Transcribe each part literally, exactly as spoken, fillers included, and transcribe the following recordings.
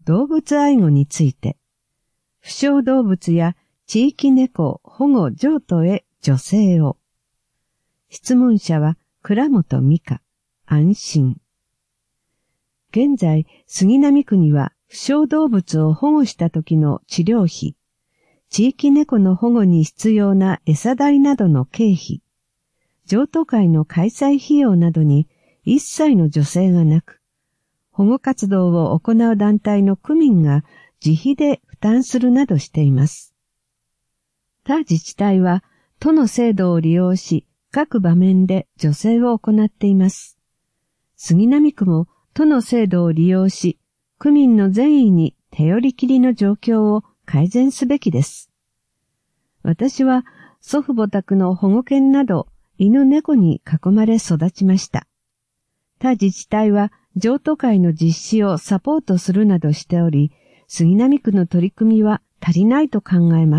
動物愛護について、不傷動物や地域猫保護譲渡へ助成を。質問者は倉本美香、安心。現在、杉並区には不傷動物を保護した時の治療費、地域猫の保護に必要な餌代などの経費、譲渡会の開催費用などに一切の助成がなく、保護活動を行う団体の区民が自費で負担するなどしています。他自治体は都の制度を利用し、各場面で助成を行っています。杉並区も都の制度を利用し、区民の善意に手寄り切りの状況を改善すべきです。私は祖父母宅の保護犬など犬猫に囲まれ育ちました。他自治体は譲渡会の実施をサポートするなどしており、杉並区の取り組みは足りないと考えます。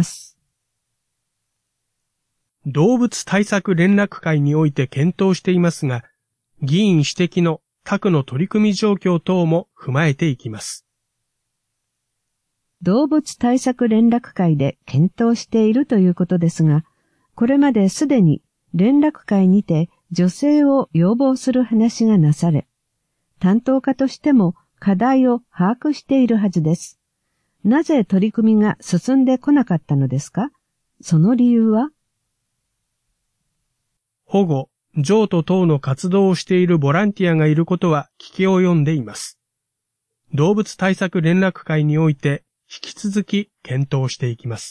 動物対策連絡会において検討していますが、議員指摘の各の取り組み状況等も踏まえていきます。 動物対策連絡会で検討しているということですが、これまですでに連絡会にて助成を要望する話がなされ、担当課としても課題を把握しているはずです。なぜ取り組みが進んでこなかったのですか？その理由は？ 保護、譲渡等の活動をしているボランティアがいることは聞き及んでいます。動物対策連絡会において引き続き検討していきます。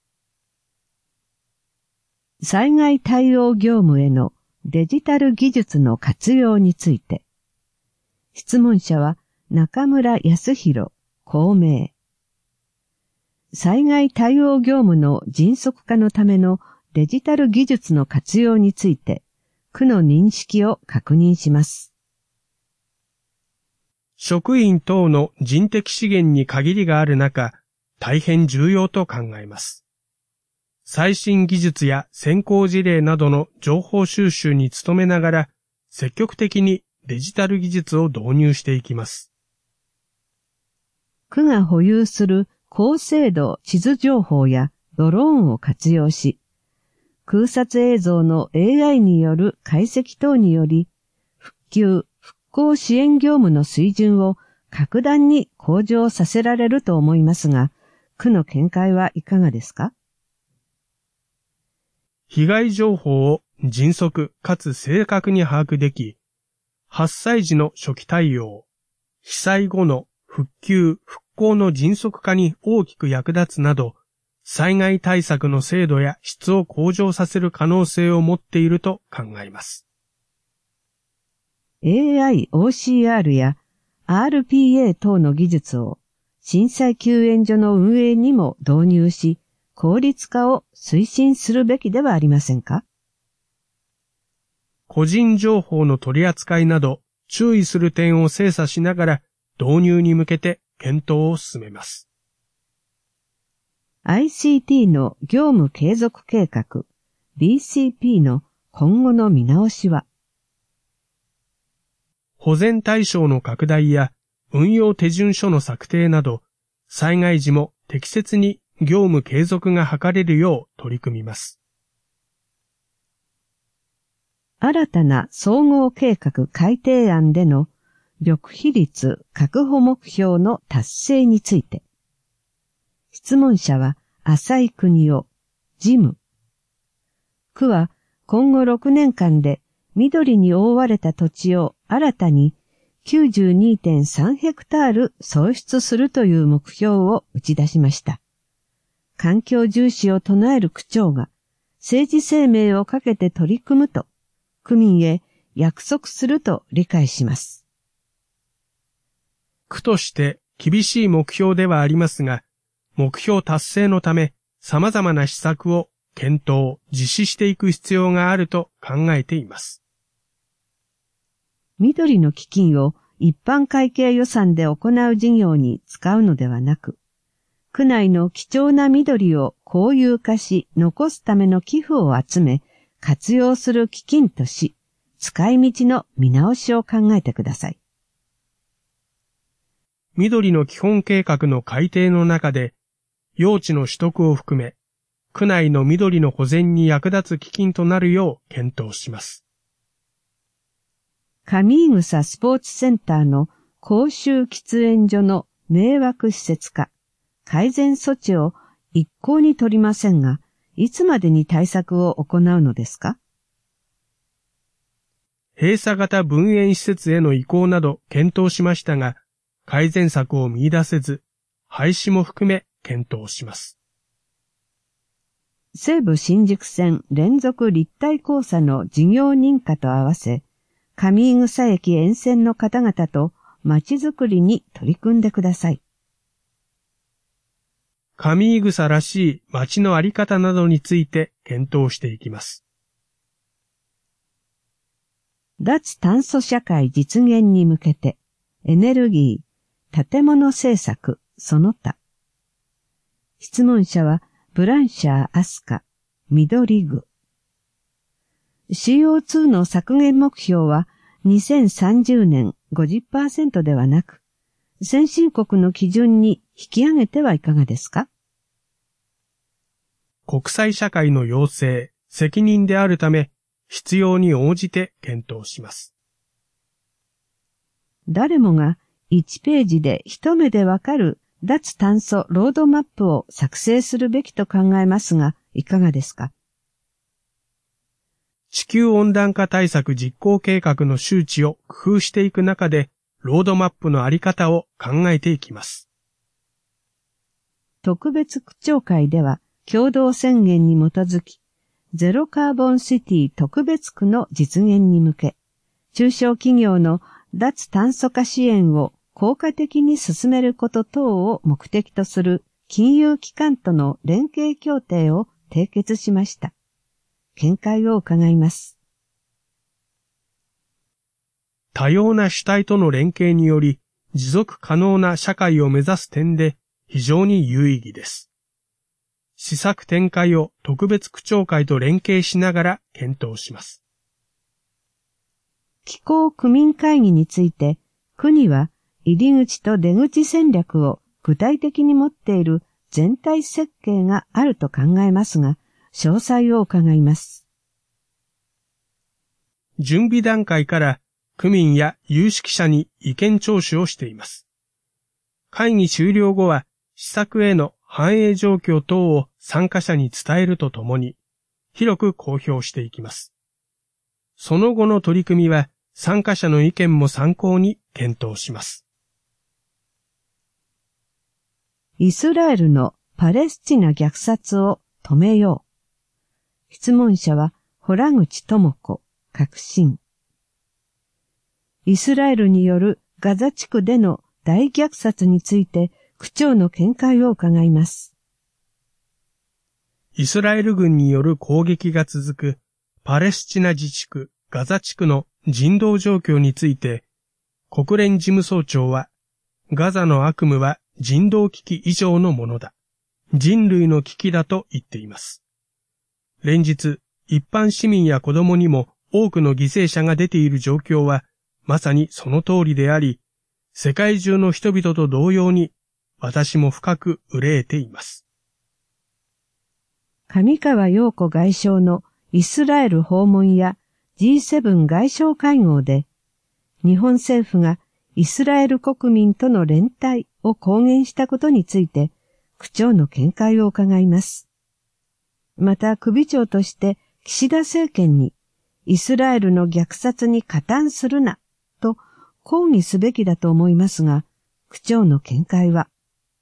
災害対応業務へのデジタル技術の活用について。質問者は中村康弘、公明。災害対応業務の迅速化のためのデジタル技術の活用について、区の認識を確認します。 職員等の人的資源に限りがある中、大変重要と考えます。最新技術や先行事例などの情報収集に努めながら、積極的にデジタル技術を導入していきます。 区が保有する高精度地図情報やドローンを活用し、空撮映像の エーアイ による解析等により、復旧・復興支援業務の水準を格段に向上させられると思いますが、区の見解はいかがですか？ 被害情報を迅速かつ正確に把握でき、発災時の初期対応、被災後の復旧・復興の迅速化に大きく役立つなど、災害対策の精度や質を向上させる可能性を持っていると考えます。 エーアイ オーシーアール や アールピーエー 等の技術を震災救援所の運営にも導入し、効率化を推進するべきではありませんか？ 個人情報の取り扱いなど注意する点を精査しながら導入に向けて検討を進めます。 アイシーティー の業務継続計画 ビーシーピー の今後の見直しは？ 保全対象の拡大や運用手順書の策定など、災害時も適切に業務継続が図れるよう取り組みます。 新たな総合計画改定案での緑肥率確保目標の達成について。質問者は浅井邦夫、事務。区は今後ろくねんかんで緑に覆われた土地を新たに きゅうじゅうにてんさん ヘクタール創出するという目標を打ち出しました。環境重視を唱える区長が政治生命をかけて取り組むと区民へ約束すると理解します。 区として厳しい目標ではありますが、目標達成のため様々な施策を検討、実施していく必要があると考えています。 緑の基金を一般会計予算で行う事業に使うのではなく、区内の貴重な緑を公有化し残すための寄付を集め、活用する基金とし、使い道の見直しを考えてください。 緑の基本計画の改定の中で、用地の取得を含め、区内の緑の保全に役立つ基金となるよう検討します。 上井草スポーツセンターの公衆喫煙所の迷惑施設化、改善措置を一向に取りませんが、いつまでに対策を行うのですか？ 閉鎖型分煙施設への移行など検討しましたが、改善策を見出せず、廃止も含め検討します。 西武新宿線連続立体交差の事業認可と合わせ、上井草駅沿線の方々と街づくりに取り組んでください。 上井草らしい街のあり方などについて検討していきます。 脱炭素社会実現に向けて、エネルギー、建物政策、その他。質問者は、ブランシャー・アスカ、緑具。シーオーツー の削減目標は、にせんさんじゅうねん ごじゅっパーセント ではなく、先進国の基準に引き上げてはいかがですか？ 国際社会の要請、責任であるため、必要に応じて検討します。 誰もがいちページで一目でわかる脱炭素ロードマップを作成するべきと考えますが、いかがですか？ 地球温暖化対策実行計画の周知を工夫していく中で、ロードマップのあり方を考えていきます。 特別区長会では共同宣言に基づき、ゼロカーボンシティ特別区の実現に向け、中小企業の脱炭素化支援を効果的に進めること等を目的とする金融機関との連携協定を締結しました。見解を伺います。 多様な主体との連携により、持続可能な社会を目指す点で非常に有意義です。施策展開を特別区長会と連携しながら検討します。 気候区民会議について、区には入り口と出口戦略を具体的に持っている全体設計があると考えますが、詳細を伺います。 準備段階から区民や有識者に意見聴取をしています。会議終了後は施策への反映状況等を参加者に伝えるとともに、広く公表していきます。その後の取り組みは、参加者の意見も参考に検討します。 イスラエルのパレスチナ虐殺を止めよう。質問者は、洞口智子、革新。イスラエルによるガザ地区での大虐殺について、区長の見解を伺います。 イスラエル軍による攻撃が続くパレスチナ自治区ガザ地区の人道状況について、国連事務総長は、ガザの悪夢は人道危機以上のものだ。人類の危機だと言っています。連日、一般市民や子供にも多くの犠牲者が出ている状況は、まさにその通りであり、世界中の人々と同様に、私も深く憂えています。 上川陽子外相のイスラエル訪問や ジーセブン 外相会合で、日本政府がイスラエル国民との連帯を公言したことについて、区長の見解を伺います。また、首長として岸田政権にイスラエルの虐殺に加担するなと抗議すべきだと思いますが、区長の見解は、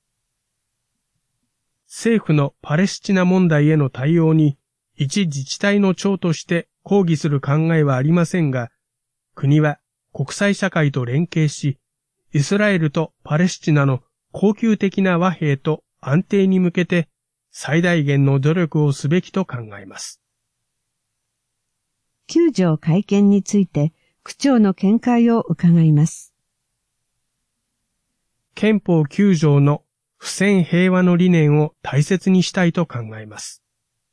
政府のパレスチナ問題への対応に一自治体の長として抗議する考えはありませんが、国は国際社会と連携し、イスラエルとパレスチナの恒久的な和平と安定に向けて最大限の努力をすべきと考えます。 きゅう条改憲について区長の見解を伺います。 憲法きゅう条の不戦平和の理念を大切にしたいと考えます。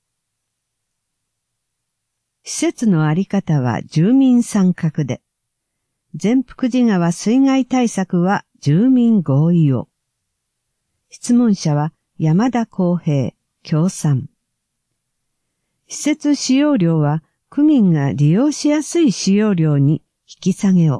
施設のあり方は住民参画で、善福寺川水害対策は住民合意を。質問者は山田康平、協賛。施設使用料は区民が利用しやすい使用料に引き下げを。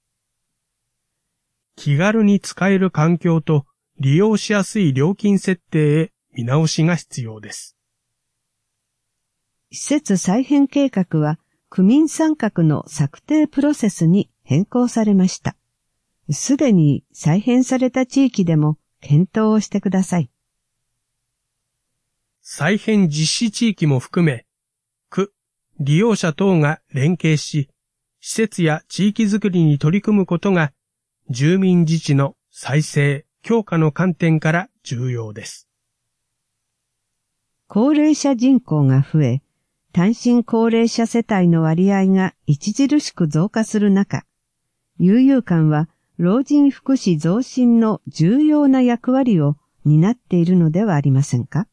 気軽に使える環境と利用しやすい料金設定へ見直しが必要です。 施設再編計画は区民参画の策定プロセスに変更されました。すでに再編された地域でも検討をしてください。 再編実施地域も含め、区、利用者等が連携し、施設や地域づくりに取り組むことが住民自治の再生、強化の観点から重要です。 高齢者人口が増え、単身高齢者世帯の割合が著しく増加する中、悠々館は老人福祉増進の重要な役割を担っているのではありませんか？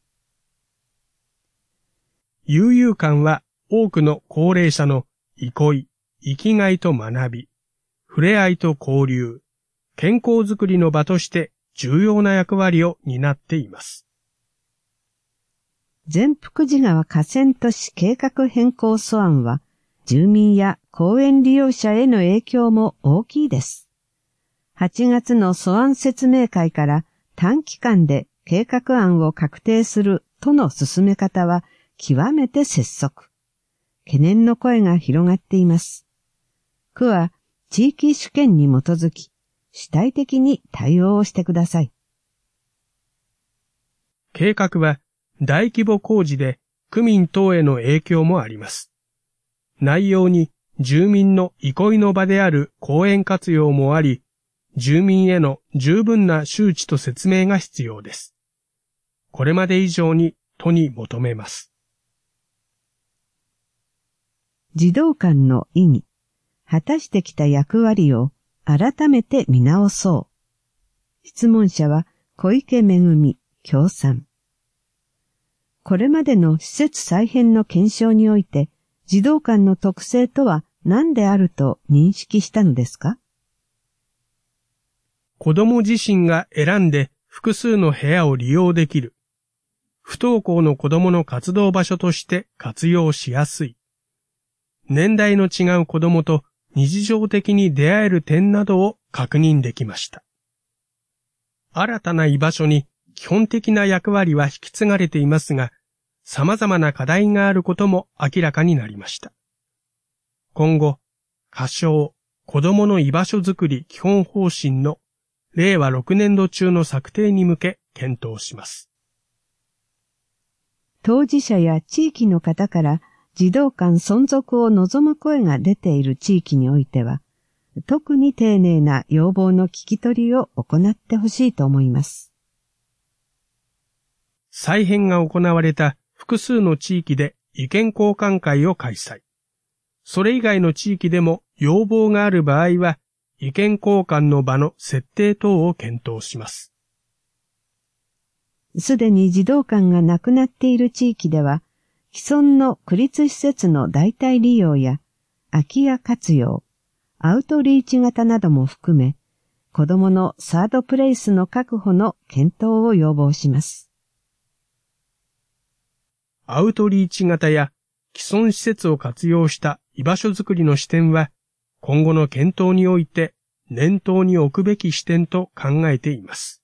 悠々館は多くの高齢者の憩い、生きがいと学び、触れ合いと交流、健康づくりの場として重要な役割を担っています。 善福寺川河川都市計画変更素案は、住民や公園利用者への影響も大きいです。はちがつの素案説明会から短期間で計画案を確定するとの進め方は極めて拙速。懸念の声が広がっています。区は地域主権に基づき、主体的に対応をしてください。 計画は大規模工事で区民等への影響もあります。内容に住民の憩いの場である公園活用もあり、住民への十分な周知と説明が必要です。これまで以上に都に求めます。 児童館の意義、果たしてきた役割を改めて見直そう。質問者は小池めぐみ、協賛。これまでの施設再編の検証において、児童館の特性とは何であると認識したのですか？ 子供自身が選んで複数の部屋を利用できる。不登校の子供の活動場所として活用しやすい。年代の違う子供と日常的に出会える点などを確認できました。新たな居場所に基本的な役割は引き継がれていますが、様々な課題があることも明らかになりました。今後、仮称、子どもの居場所づくり基本方針のれいわろくねんど中の策定に向け検討します。 当事者や地域の方から児童館存続を望む声が出ている地域においては、特に丁寧な要望の聞き取りを行ってほしいと思います。 再編が行われた複数の地域で意見交換会を開催。それ以外の地域でも要望がある場合は、意見交換の場の設定等を検討します。 すでに児童館がなくなっている地域では、既存の区立施設の代替利用や空き家活用、アウトリーチ型なども含め、子どものサードプレイスの確保の検討を要望します。 アウトリーチ型や既存施設を活用した居場所づくりの視点は、今後の検討において念頭に置くべき視点と考えています。